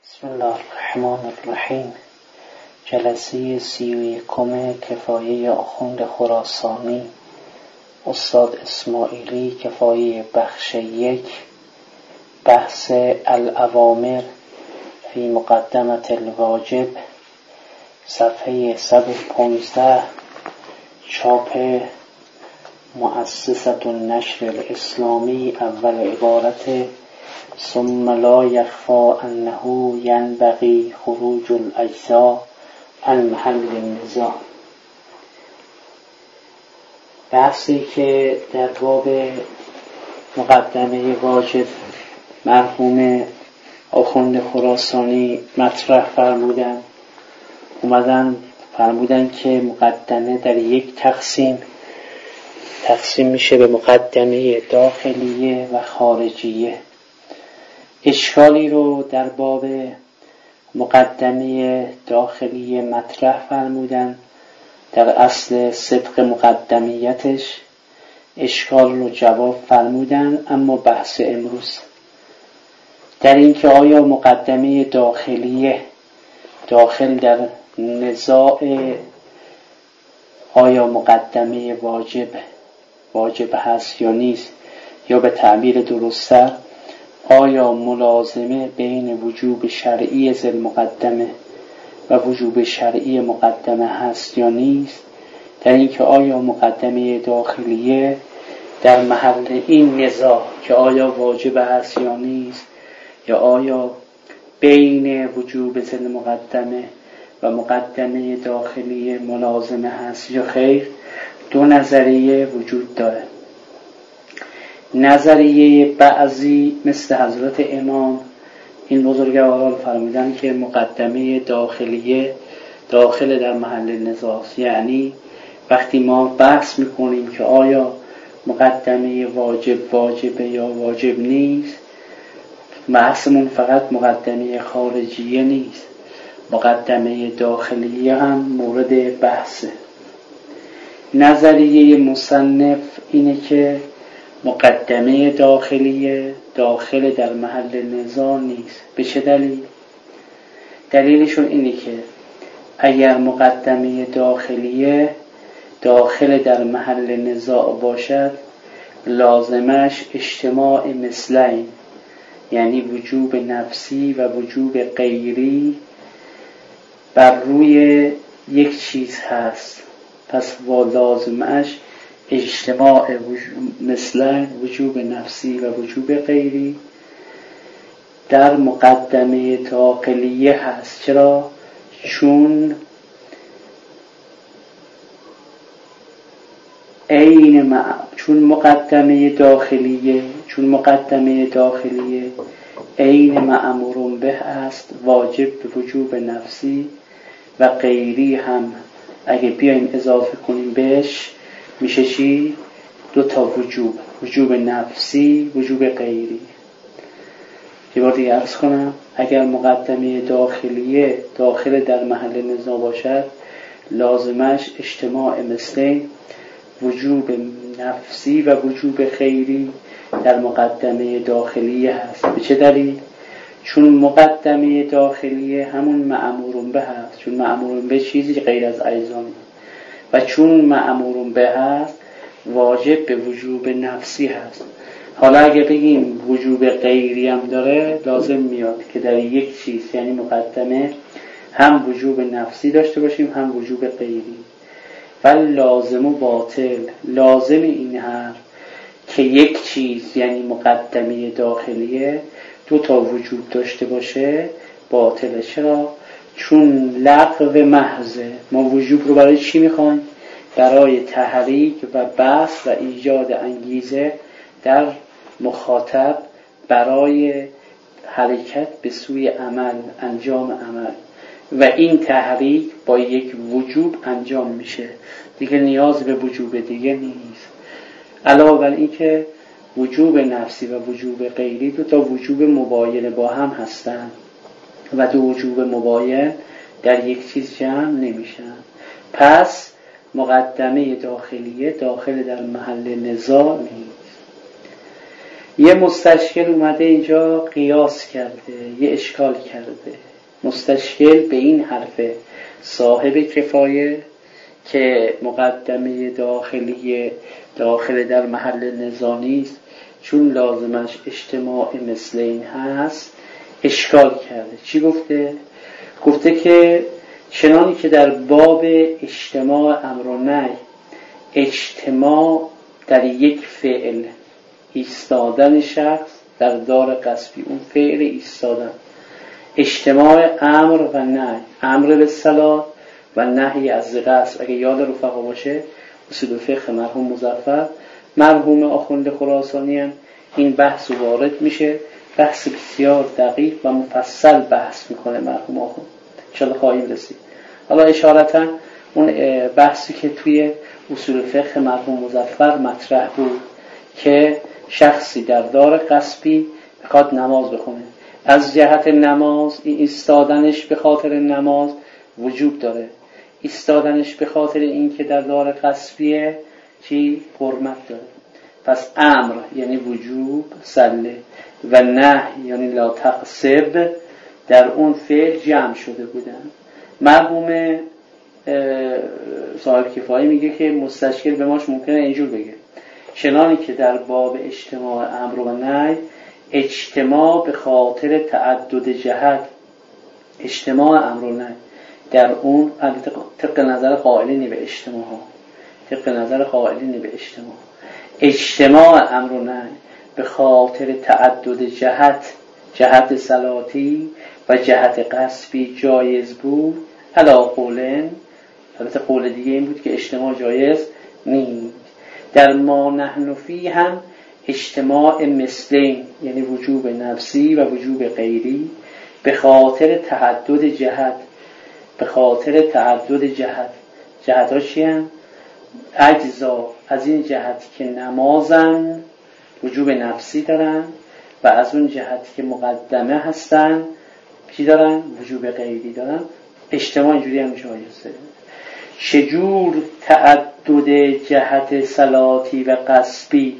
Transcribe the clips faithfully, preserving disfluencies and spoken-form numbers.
بسم الله الرحمن الرحیم. جلسه سی و یکم کفایه آخوند خراسانی استاد اسماعیلی، کفایه بخش یک، بحث الاوامر فی مقدمة الواجب، صفحه صد و پانزده، چاپ مؤسسة النشر الاسلامی، اول عبارت: ثم لا یخفی انه ینبغی خروج الاجزاء عن محل النزاع. بحثی که در باب مقدمه واجب مرحوم آخوند خراسانی مطرح فرمودن اومدن فرمودن که مقدمه در یک تقسیم تقسیم میشه به مقدمه داخلیه و خارجیه. اشکالی رو در باب مقدمه داخلی مطرح فرمودن، در اصل صدق مقدمیتش اشکال رو جواب فرمودن. اما بحث امروز در این که آیا مقدمه داخلیه داخل در نزاع، آیا مقدمه واجب واجب هست یا نیست، یا به تعبیر درست‌تر آیا ملازمه بین وجوب شرعی ذی المقدمه و وجوب شرعی مقدمه هست یا نیست. در این که آیا مقدمه داخلیه در محل این نزاع که آیا واجب هست یا نیست، یا آیا بین وجوب ذی المقدمه و مقدمه داخلیه ملازمه هست یا خیر، دو نظریه وجود داره. نظریه بعضی مثل حضرت امام این بزرگواران فرمودن که مقدمه داخلیه داخل در محل نزاع، یعنی وقتی ما بحث میکنیم که آیا مقدمه واجب واجبه یا واجب نیست، بحثمون فقط مقدمه خارجیه نیست، مقدمه داخلیه هم مورد بحثه. نظریه مصنف اینه که مقدمه داخلیه داخل در محل نزاع نیست. به چه دلیل؟ دلیلشون اینه که اگر مقدمه داخلیه داخل در محل نزاع باشد، لازمش اجتماع مثلین، یعنی وجوب نفسی و وجوب غیری بر روی یک چیز هست. پس لازمش اجتماع مثل وجوب نفسی و وجوب غیری در مقدمه داخلیه هست. چرا؟ چون عین مع... چون مقدمه داخلیه چون مقدمه داخلیه عین مأمور به است، واجب به وجوب نفسی و غیری هم اگه بیایم اضافه کنیم بهش میشه چی؟ دو تا وجوب، وجوب نفسی، وجوب غیری. یه بار دیگه عرض کنم، اگر مقدمه داخلیه داخل در محل نزاع باشد، لازمش اجتماع مثل وجوب نفسی و وجوب غیری در مقدمه داخلیه هست. به چه دلیل؟ چون مقدمه داخلیه همون مأمور به هست، چون مأمور به چیزی غیر از اجزا، و چون مأمور به هست واجب به وجوب نفسی هست. حالا اگه بگیم وجوب غیری هم داره، لازم میاد که در یک چیز یعنی مقدمه هم وجوب نفسی داشته باشیم هم وجوب غیری. ولی لازم و باطل، لازم این حرف که یک چیز یعنی مقدمه داخلیه دو تا وجوب داشته باشه باطله. چرا؟ چون لغو محضه. ما وجوب رو برای چی میخوایم؟ برای تحریک و بحث و ایجاد انگیزه در مخاطب برای حرکت به سوی عمل، انجام عمل، و این تحریک با یک وجوب انجام میشه، دیگه نیاز به وجوب دیگه نیست. علاوه بر این که وجوب نفسی و وجوب غیری دو تا وجوب مباین با هم هستن و دو وجوب مباین در یک چیز جمع نمیشن. پس مقدمه داخلیه داخل در محل نزاع نیست. یه مستشکل اومده اینجا قیاس کرده، یه اشکال کرده. مستشکل به این حرف صاحب کفایه که مقدمه داخلی داخل در محل نظامی است، چون لازمش اجتماع مثل این هست اشکال کرده. چی گفته؟ گفته که چنانی که در باب اجتماع امر و نهی اجتماع در یک فعل ایستادن شخص در دار قصبی، اون فعل ایستادن، اجتماع امر و نهی، امر به صلاح و نهی از قصب. اگه یاد رفقا باشه اصول فقه مرحوم مظفر مرحوم آخوند خراسانی هم این بحث وارد میشه، بحث بسیار دقیق و مفصل بحث میکنه مرحوم آخوند، انشاءالله خواهیم رسید. حالا اشارتا اون بحثی که توی اصول فقه مرحوم مظفر مطرح بود که شخصی در دار قصبی بخواد نماز بخونه، از جهت نماز ایستادنش به خاطر نماز وجوب داره، ایستادنش به خاطر این که در دار قصبیه چی؟ حرمت داره. پس امر یعنی وجوب صله و نهی یعنی لا تقصب در اون فعل جمع شده بودن. مرحوم صاحب کفایه میگه که مستشکل به ماش ممکنه اینجور بگه چنانی که در باب اجتماع امر و نهی اجتماع به خاطر تعدد جهت، اجتماع امر و نهی در اون البته طبق نظر قائلینی به اجتماع ها، طبق نظر قائلینی به اجتماع اجتماع امر و نهی به خاطر تعدد جهت، جهت صلاتی و جهت قصبی جایز بود علا قولن. البته قول دیگه این بود که اجتماع جایز نیست. در ما نحن فی هم اجتماع مثلین یعنی وجوب نفسی و وجوب غیری به خاطر تعدد جهت، به خاطر تعدد جهت. جهت ها چی هم؟ اجزا از این جهت که نمازن وجوب نفسی دارن و از اون جهت که مقدمه هستن چی دارن؟ وجوب غیری دارن. اجتماع اینجوری هم جایزه. چجور تعدد جهت صلاتی و قصبی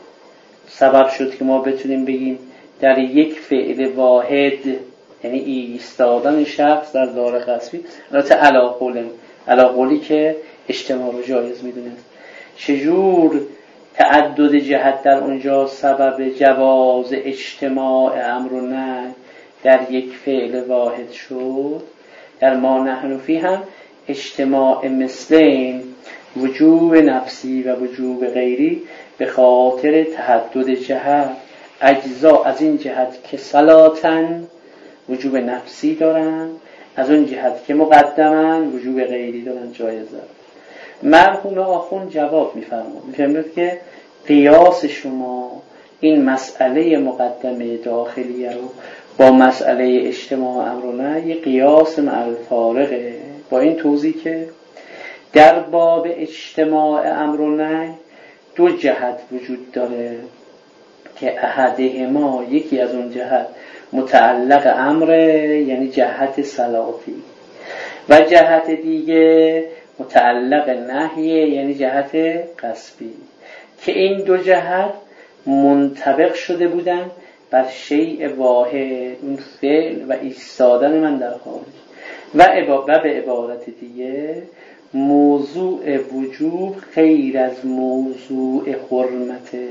سبب شد که ما بتونیم بگیم در یک فعل واحد یعنی ایستادن شخص در دار قصبی، البته علا قولن، علا قولی که اجتماع رو جایز میدونه. چجور تعدد جهت در اونجا سبب جواز اجتماع امر و نهی در یک فعل واحد شد؟ در ما نحن فی هم اجتماع مثلین وجوب نفسی و وجوب غیری به خاطر تعدد جهت. اجزا از این جهت که صلاتن وجوب نفسی دارن، از اون جهت که مقدمن وجوب غیری دارن جایزه. مرحوم آخوند جواب میفرماد، میفرماد که قیاس شما این مسئله مقدمه داخلیه رو با مسئله اجتماع امر و نهی قیاس مع الفارقه، با این توضیح که در باب اجتماع امر و نهی دو جهت وجود داره که احدهما یکی از اون جهت متعلق امره یعنی جهت صلاتی و جهت دیگه متعلق نهیه یعنی جهت قصبی، که این دو جهت منطبق شده بودن بر شیء واحد، اون فعل و ایستادن من در خارج و, عبا... و به عبارت دیگه موضوع وجوب غیر از موضوع حرمته.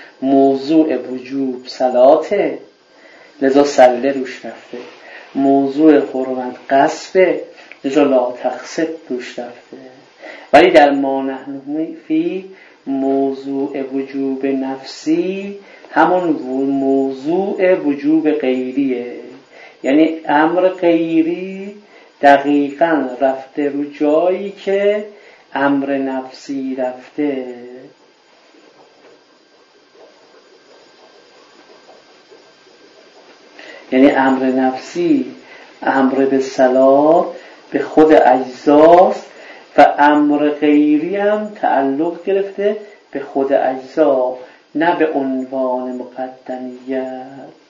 موضوع وجوب صلاته لذا سله روش رفته، موضوع حرمت قصبه لذا لا تقصب روش رفته. ولی در ما نحن فی موضوع وجوب نفسی همون موضوع وجوب غیریه، یعنی امر غیری دقیقاً رفته رو جایی که امر نفسی رفته. یعنی امر نفسی امر به صلاح به خود اجزاست و امر غیری هم تعلق گرفته به خود اجزا نه به عنوان مقدمیت.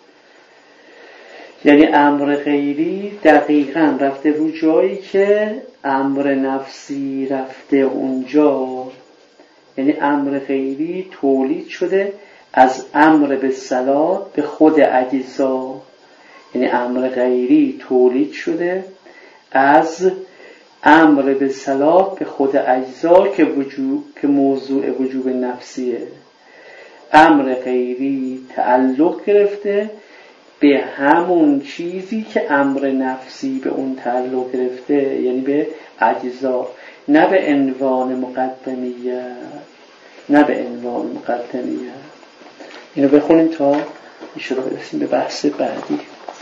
یعنی امر غیری دقیقاً رفته رو جایی که امر نفسی رفته اونجا، یعنی امر غیری تولید شده از امر به صلات به خود اجزا، یعنی امر غیری تولید شده از امر به صلات به خود اجزا که وجود که موضوع وجوب نفسیه. امر غیری تعلق گرفته به همون چیزی که امر نفسی به اون تعلق گرفته، یعنی به اجزا، نه به عنوان مقدمیت، نه به عنوان مقدمیت. اینو بخونیم تا ایشالا برسیم به بحث بعدی.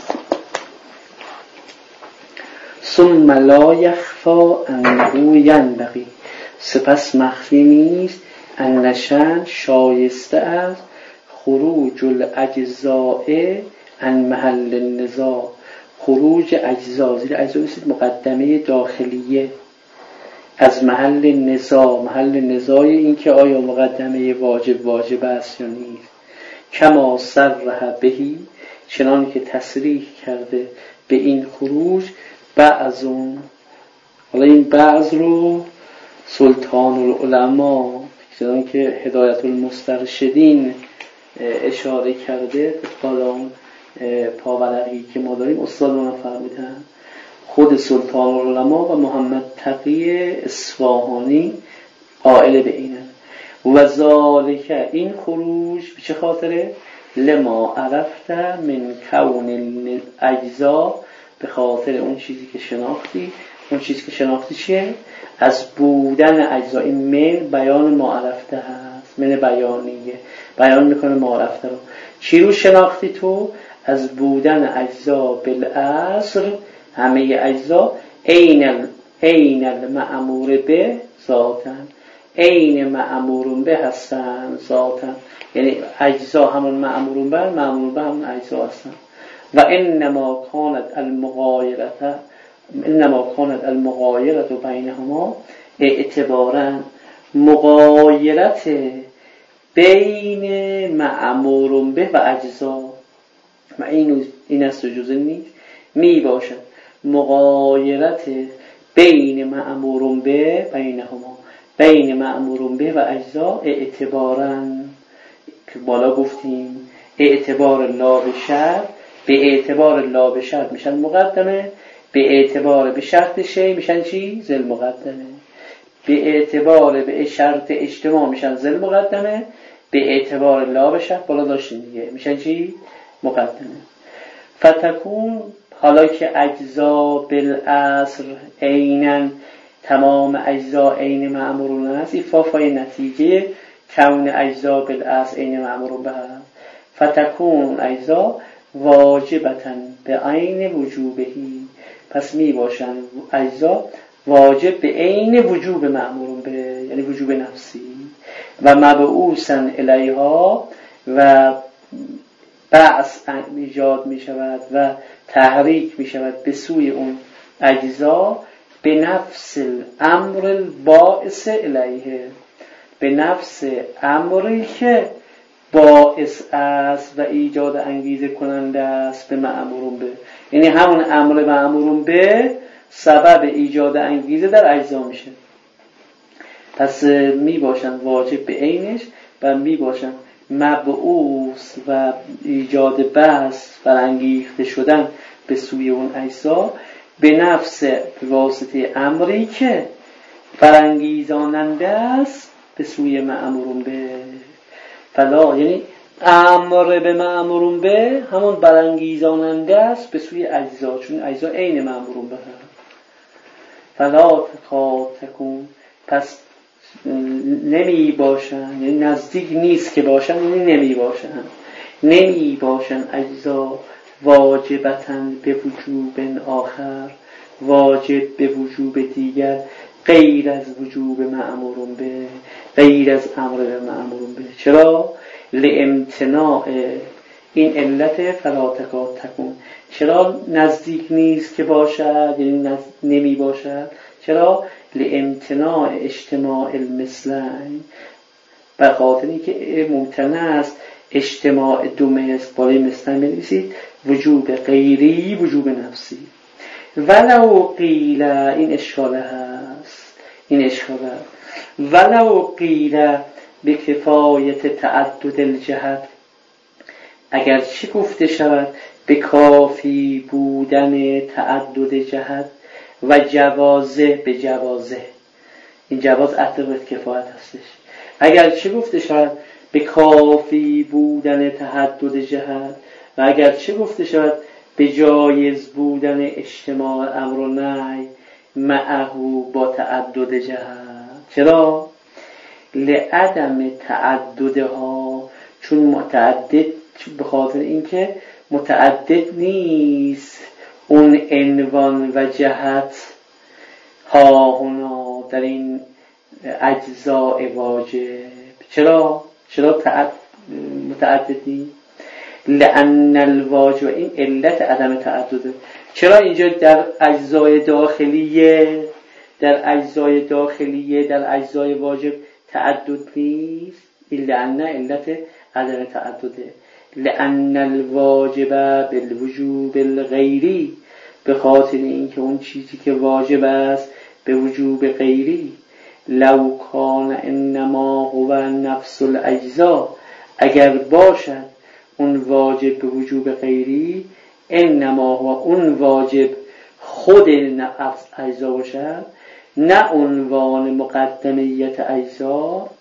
ثم لا یخفی انه ینبغی، سپس مخفی نیست انشان شایسته است خروج الاجزاء عن محل النزاع، خروج اجزا، زیر اجزا بسید مقدمه داخلیه، از محل نزاع، محل نزاع این که آیا مقدمه واجب واجب است یا نیست. کما صرح بهی، چنان که تصریح کرده به این خروج بعضون. حالا این بعض رو سلطان العلماء چنان که هدایت المسترشدین اشاره کرده، بالا اون پاورقی که ما داریم استادان فرمودن، خود سلطان العلماء و محمد تقی اصفهانی قائل به اینه. و ذالک، این خروج به چه خاطره؟ لما عرفت من کون اجزا، به خاطر اون چیزی که شناختی. اون چیزی که شناختی چیه؟ از بودن اجزا. این من بیان ما عرفته هست، من بیانیه، بیان میکنه ما عرفته رو. چی رو شناختی تو؟ از بودن اجزا بالاصل، همه اجزا عین عین المأمور به ذاتن، عین مأمورون به هستن ذاتن، یعنی اجزا همون مأمورون به، مأمور به همون اجزا هستن. و انما کانت المغایرت انما کانت المغایرت بینهما اعتبارا، مغایرت بین مأمورون به و اجزا، و این این است جزء نیست می باشد مغایرت بین مأمورون به بینهما، بین مأمورون به و اجزا اعتبارا، که بالا گفتیم اعتبار لا به شرط، به اعتبار لا به شرط میشن مقدمه، به اعتبار به شرط شی میشن چی؟ ذل مقدمه، به اعتبار به شرط اجتماع میشن ذل مقدمه، به اعتبار لا به شرط بالا داشتیم دیگه میشن چی؟ مقدمه. فتکون، حالا که اجزا بالاصل عیناً، تمام اجزا عین مأمورون است، این فافای نتیجه کون اجزا بالاصل عین مأمورون به هست. فتکون اجزا واجبتاً به عین وجوبهی، پس می باشن اجزا واجب به عین وجوب مأمورون به، یعنی وجوب نفسی، و مبعوثاً الیها، و بعث ایجاد می شود و تحریک می شود به سوی اون اجزا، به نفس الامر الباعث الیه، به نفس امری که باعث است و ایجاد انگیزه کننده است به مأمورون به، یعنی همون امر مأمورون به سبب ایجاد انگیزه در اجزا میشه. پس می باشن واجب به عینش و می باشن مبعوث و ایجاد بحث برانگیخته شدن به سوی اون اجزا، به نفس واسطه امری که برانگیزاننده است به سوی مأمورون به. فلا، یعنی امر به مأمورون به همون برانگیزاننده است به سوی اجزا، چون اجزا عین مأمورون به هست. فلا تکون، پس نمی باشن، یعنی نزدیک نیست که باشن، یعنی نمی باشن نمی باشن اجزا واجبتن به وجوب آخر، واجب به وجوب دیگر غیر از وجوب مأمورون به، غیر از امر به مأمورون به. چرا؟ لامتناع، این علت فلا تکون، چرا نزدیک نیست که باشد، یعنی نمی باشد؟ چرا؟ لامتناع اجتماع المثلین، به خاطر اینکه ممتنع است اجتماع دو مثل، بالای مثلین بنویسید وجوب غیری وجوب نفسی. ولو قیل، این اشکاله هست، این اشکاله، ولو قیل به کفایت تعدد الجهت، اگر چه گفته شود به کافی بودن تعدد جهت و جوازه به جوازه، این جواز عطف کفایت هستش، اگر چه گفته شود به کافی بودن تعدد جهت و اگر چه گفته شود به جایز بودن اجتماع امر و نهی معه با تعدد جهت. چرا؟ لعدم تعددها، چون متعدد، به خاطر اینکه متعدد نیست اون عنوان و جهت ها هنا در این اجزاء واجب. چرا؟ چرا تعدد متعدد نیست؟ لأن الواجب، این علت عدم تعدده. چرا اینجا در اجزای داخلیه در اجزای داخلیه در اجزای واجب تعدد نیست؟ این لأن علت عدم تعدده. لأن الواجب بالوجوب الغیری، به خاطر اینکه اون چیزی که واجب است به وجوب غیری، لو کان انما هو نفس الاجزا، اگر باشد اون واجب به وجوب غیری، انما هو اون واجب خود نفس اجزا باشد، نه عنوان مقدمیت اجزا.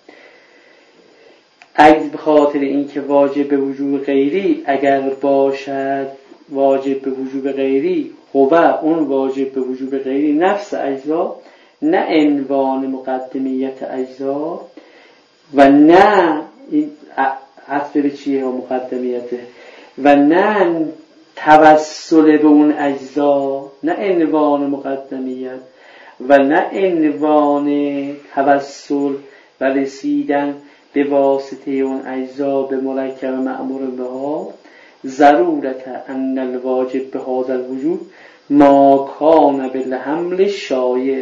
اگه به خاطر اینکه واجب به وجوب غیری اگر باشد واجب به وجوب غیری، هو اون واجب به وجوب غیری نفس اجزا، نه عنوان مقدمیت اجزا و نه این عطف به چیه و مقدمیته، و نه توسل به اون اجزا، نه عنوان مقدمیت و نه عنوان توسل و رسیدن به واسطه اون اجزا به مرکب مأمور بها، ضرورت ان الواجب به هذا الوجود ما کان بالحمل شایع.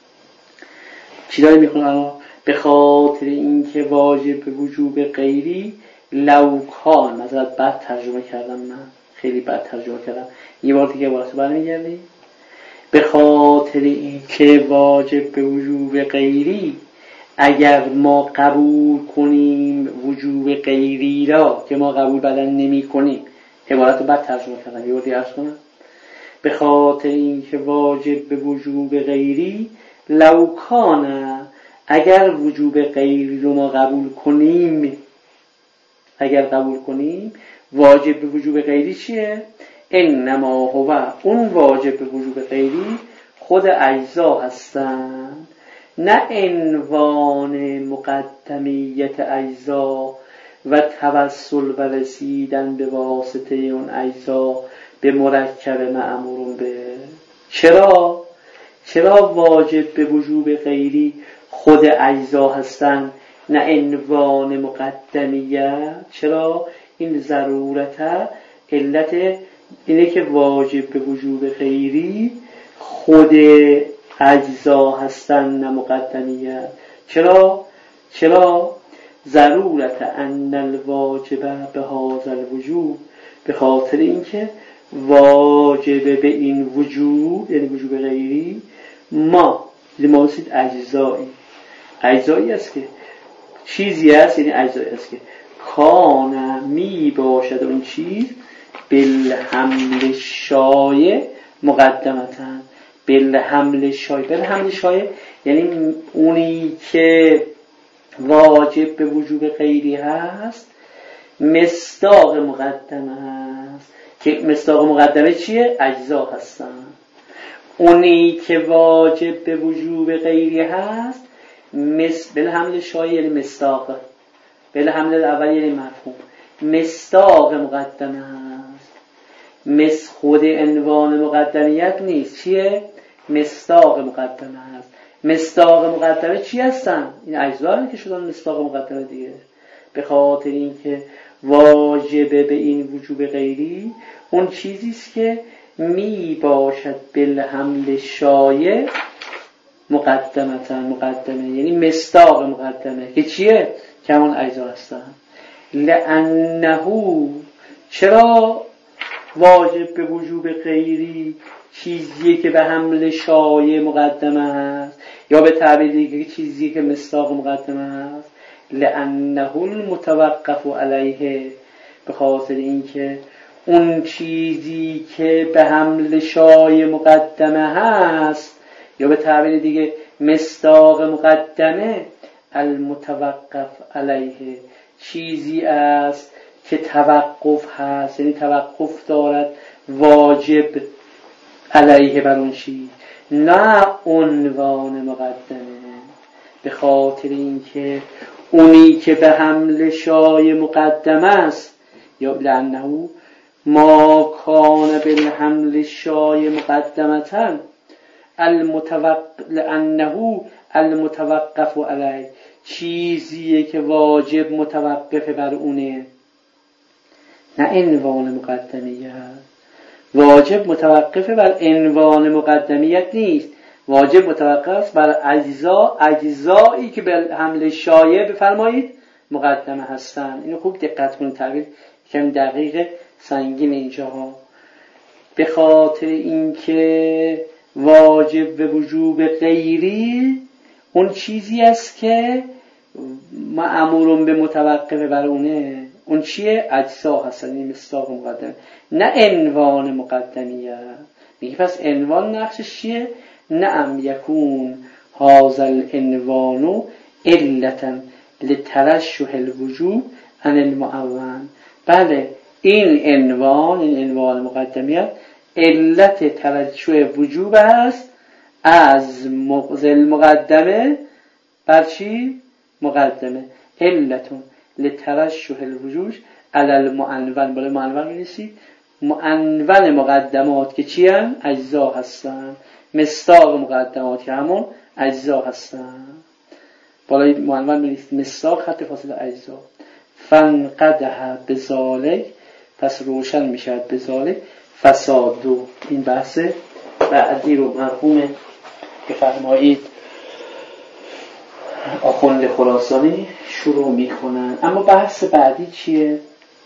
چی داری میخونم؟ به خاطر اینکه واجب به وجوب غیری لو کان، مثلا بد ترجمه کردم، من خیلی بد ترجمه کردم، یه بار دیگه واسه برمیگردی. به خاطر اینکه واجب به وجوب غیری اگر ما قبول کنیم وجوب غیری را که ما قبول بدن نمی کنیم، عبارت بد ترجمه کردم، یه بار دیگه عرض کنم. به خاطر اینکه واجب به وجوب غیری لو کان، اگر وجوب غیری رو ما قبول کنیم، اگر قبول کنیم واجب به وجوب غیری چیه؟ انما هو اون واجب به وجوب غیری خود اجزا هستند، نه عنوان مقدمیت اجزا و توسل و رسیدن به واسطه اون اجزا به مرکب مأمور به. چرا؟ چرا واجب به وجوب غیری خود اجزا هستند نه عنوان مقدمیت؟ چرا؟ این ضرورت علت اینه که واجب به وجوب غیری خود اجزا هستند نه مقدمیت. چرا؟ چرا؟ ضرورت ان الواجب به هذا الوجوب، به خاطر اینکه واجب به این وجوب یعنی وجوب غیری ما لماسید اجزایی اجزایی است که چیزی است، یعنی اجزایی است که کان می باشد اون چیز بالحمل شایع مقدمتن. بالحمل شایع، بالحمل شایع یعنی اونی که واجب به وجوب غیری هست مصداق مقدمه هست، که مصداق مقدمه چیه؟ اجزا هستن. اونی که واجب به وجوب غیری هست مس بالحمل شایع یعنی مصداق، بالحمل الاول یعنی مفهوم، مصداق مقدمه هست. مس خود عنوان مقدمیت نیست، چیه؟ مصداق مقدمه هست. مصداق مقدمه چی هستن؟ این اجزایی که شدن مصداق مقدمه دیگه. به خاطر اینکه واجب به این وجوب غیری اون چیزیست که می باشد بالحمل شایع مقدمتن، مقدمه یعنی مصداق مقدمه که چیه؟ که همون اجزا هستن. لأنه، چرا واجب به وجوب غیری چیزیه که به حمل شایع مقدمه هست، یا به تعبیر دیگه چیزیه که مصداق مقدمه هست؟ لانه المتوقف علیه، به خاطر اینکه اون چیزی که به حمل شای مقدمه هست، یا به تعبیر دیگه مصداق مقدمه، المتوقف علیه چیزی است که توقف هست، یعنی توقف دارد واجب علیه بر اون چیز، نه عنوان مقدمه. به خاطر اینکه اونی که به حمل شای مقدمه است، یا لانه ما کان بالحمل شای مقدمتا المتوقف لانه المتوقف علیه، چیزیه که واجب متوقف بر اونه، نه عنوان مقدمیت. واجب متوقف بر عنوان مقدمیت نیست، واجب متوقف بر اجزا اجزایی که به حمل شایع بفرمایید مقدمه هستن. اینو خوب دقت کنید، تعبیر کمی دقیق سنگین اینجاها. به خاطر اینکه واجب به وجوب غیری اون چیزی است که مأمورون به متوقف بر اونه، اون چیه؟ اجزا هستن، این مصداق مقدمه، نه عنوان مقدمیه. میگه پس عنوان نقشش چیه؟ نعم یکون هذا العنوان علتا لترشح الوجوب عن المعون. بله این عنوان، این عنوان مقدمیت علت ترشح وجوب هست از مقزل مقدمه بر چی؟ مقدمه. علتون لترشح الوجوب علی المعنون. بالا معنون می‌نویسید معنون مقدمات که چی هستن؟ اجزا هستن. مصداق مقدمات که همون اجزا هستن. بالای معنون می‌نویسید مصداق خط فاصله اجزا. فانقدح بذالک، پس روشن میشد بذالک فساد دو. این بحث بعدی رو مرحوم بفرمایید آخوند خراسانی شروع میکنن. اما بحث بعدی چیه؟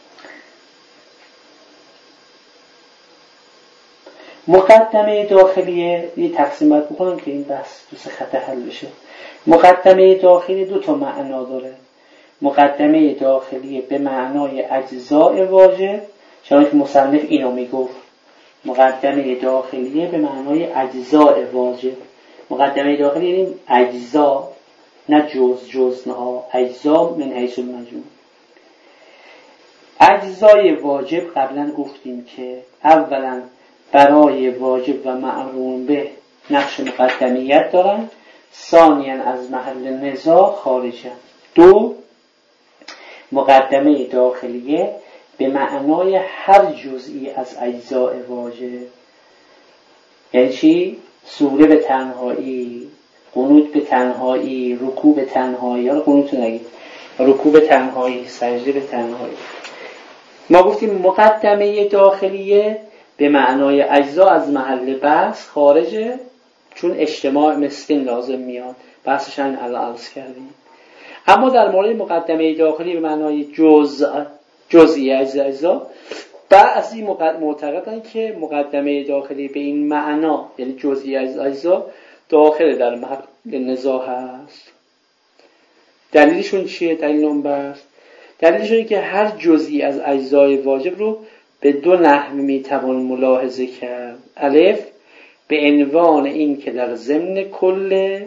مقدمه داخلیه. یه تقسیمات بکنم که این بحث دو سه خط حل بشه. مقدمه داخلی دو تا معنا داره. مقدمه داخلیه به معنای اجزاء واجب، چون که مصنف اینو میگفت مقدمه داخلیه به معنای اجزاء واجب. مقدمه داخلی یعنی اجزا، نه جز جز نه اجزا من حیث المجموع. اجزای واجب قبلا گفتیم که اولا برای واجب و معلوم به نقش مقدمیت دارن، ثانیا از محل نزاع خارجن. دو، مقدمه داخلیه به معنای هر جزئی از اجزاء واجب. یعنی چی؟ سوره به تنهایی، قنوت به تنهایی، رکوع به تنهایی، حالا قنوت نگید، رکوع به تنهایی، سجده به تنهایی. ما گفتیم مقدمه داخلیه به معنای اجزا از محل بحث خارجه، چون اجتماع مثلین لازم میاد، بحثش هم الان عرض کردیم. اما در مورد مقدمه داخلی به معنای جز جزئی از اجزا، بعضی معتقدن که مقدمه داخلی به این معنا یعنی جزئی از اجزا داخل در محل نزاع هست. دلیلشون چیه؟ دلیل اون بحث دلیلشون اینه که هر جزئی از اجزای واجب رو به دو نحو میتوان ملاحظه کرد. الف، به عنوان این که در ضمن کله،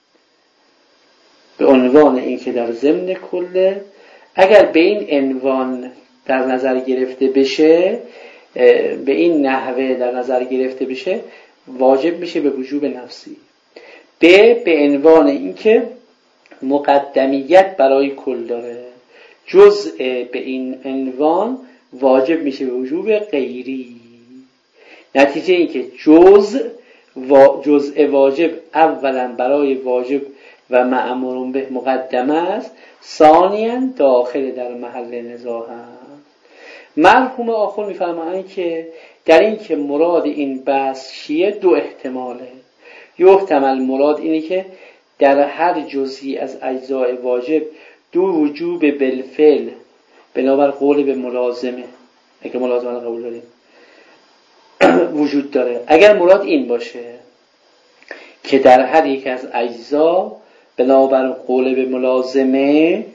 به عنوان این که در ضمن کله اگر به این عنوان در نظر گرفته بشه، به این نحوه در نظر گرفته بشه، واجب میشه به وجوب نفسی. به به عنوان این که مقدمیت برای کل داره، جزء به این عنوان واجب میشه به وجوب غیری. نتیجه این که جزء و جزء واجب اولا برای واجب و مأمور به مقدمه است، ثانیاً داخل در محل نزاع است. مرحوم آخر میفرمایند که در این که مراد این بحث چیه دو احتماله. یه احتمال مراد اینه که در هر جزئی از اجزای واجب دو وجوب بالفعل بنابر قول به ملازمه، اگه ملازمه رو قبول داریم، وجود داره. اگر مراد این باشه که در هر یک از اجزا بنابر قول به ملازمه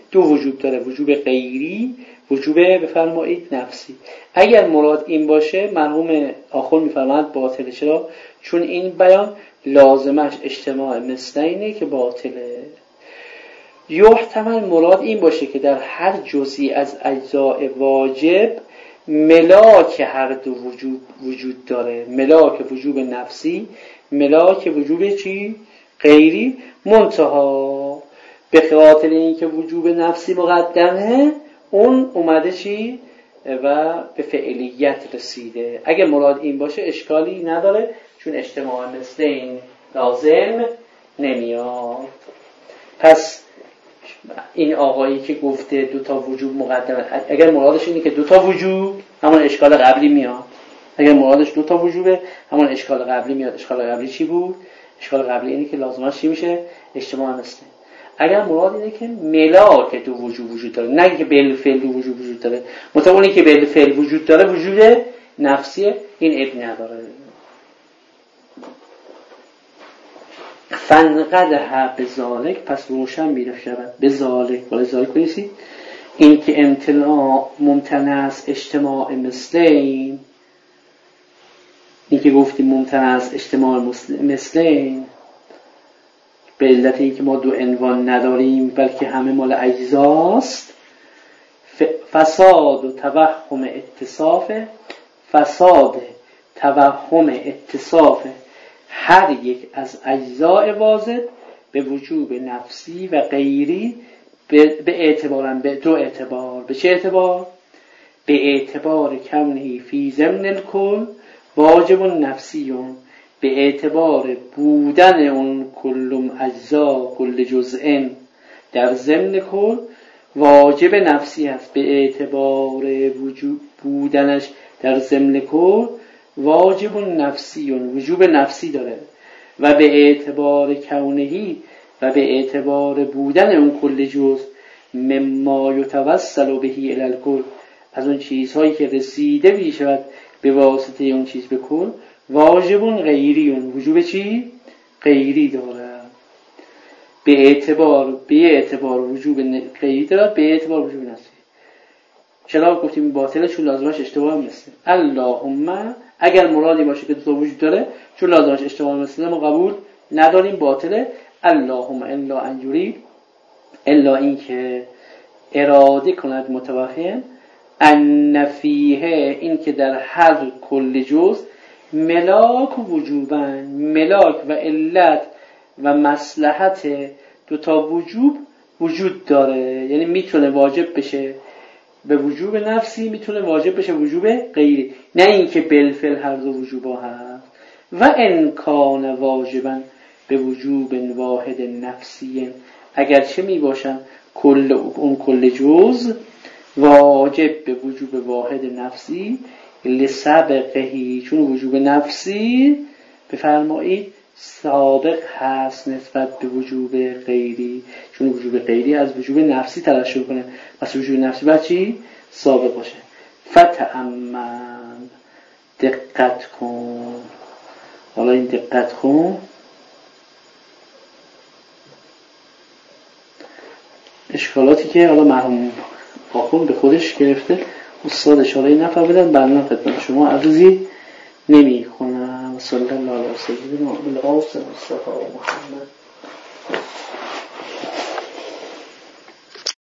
دو وجود داره، وجوب غیری، وجوب بفرمایید نفسی. اگر مراد این باشه مرحوم آخر میفرماید باطله. چرا؟ چون این بیان لازمش اجتماع مثلینه که باطله. یحتمل مراد این باشه که در هر جزئی از اجزاء واجب ملاک هر دو وجود وجود داره، ملاک وجوب نفسی، ملاک وجوب چی؟ غیری. منتها به خاطر اینکه وجوب نفسی مقدمه اون اومده چی؟ و به فعلیت رسیده. اگه مراد این باشه اشکالی نداره، چون اجتماع مثل این لازم نمیاد. پس این آقایی که گفته دو تا وجوب مقدمه، اگر مرادش اینه که دو تا وجوب، همون اشکال قبلی میاد. اگر مرادش دو تا وجوبه همون اشکال قبلی میاد. اشکال قبلی چی بود؟ اشکال قبلی اینه که لازمش چی میشه؟ اجتماع مثل. اگر مراد اینه که ملاک دو وجود وجود داره، نه که بالفعل دو وجود وجود داره، مطابق اونی که بالفعل وجود داره وجود نفسیه، این اب نداره. فنقدها به ذالک، پس روشن میره شود به ذالک، ولی ذالک کنیسی این که امتناع ممتنع است اجتماع مثلین، این که گفتیم ممتنع است اجتماع مثلین به علت این که ما دو عنوان نداریم بلکه همه مال اجزاست. فساد و توهم اتصاف، فساد توهم اتصاف هر یک از اجزاء واجب به وجوب نفسی و غیری به اعتبارا به دو اعتبار. به چه اعتبار؟ به اعتبار کونه فی ضمن الکل واجب نفسیون، به اعتبار بودن اون کلم اجزا کل جزء در ضمن کل واجب نفسی است. به اعتبار وجود بودنش در ضمن کل واجب نفسیون، وجوب نفسی داره. و به اعتبار کونهی و به اعتبار بودن اون کل جزء مما یتوسل بهی الی الکل، از اون چیزهایی که رسیده میشود به واسطه اون چیز به کل، واجب غیریون، وجوب چی؟ غیری داره. به اعتبار به اعتبار وجوب غیری داره، به اعتبار وجوب نفسی. چرا گفتیم باطله؟ چون لازمش اشتباه مثل. اللهم اگر مرادی باشه که دو تا وجود داره، چون لازمش اشتباه مثل ما قبول نداریم، باطله. اللهم الا ان یرید، الا این که اراده کند متوهم ان فیه، این که در هر کل جزء ملاک و وجوبن، ملاک و علت و مصلحت دو تا وجوب وجود داره. یعنی میتونه واجب بشه به وجوب نفسی، میتونه واجب بشه وجوب غیری، نه اینکه بالفعل هر دو وجوبا هست. و ان کان واجبا به وجوب واحد نفسی، اگرچه می باشن کل اون کل جزء واجب به وجوب واحد نفسی، لسابقهی، چون وجوب نفسی بفرمایید سابق هست نسبت به وجوب غیری، چون وجوب غیری از وجوب نفسی ترشح کنه، پس وجوب نفسی باید چی؟ سابق باشه. فتأمن، دقت کن. حالا این دقت کن اشکالاتی که حالا مرحوم آخون به خودش گرفته استاد اشاره نفهمیدن، برنامه خدمت شما عرضی نمی کنم. صلی الله علیه و سلم و علی آله و صحبه محمد.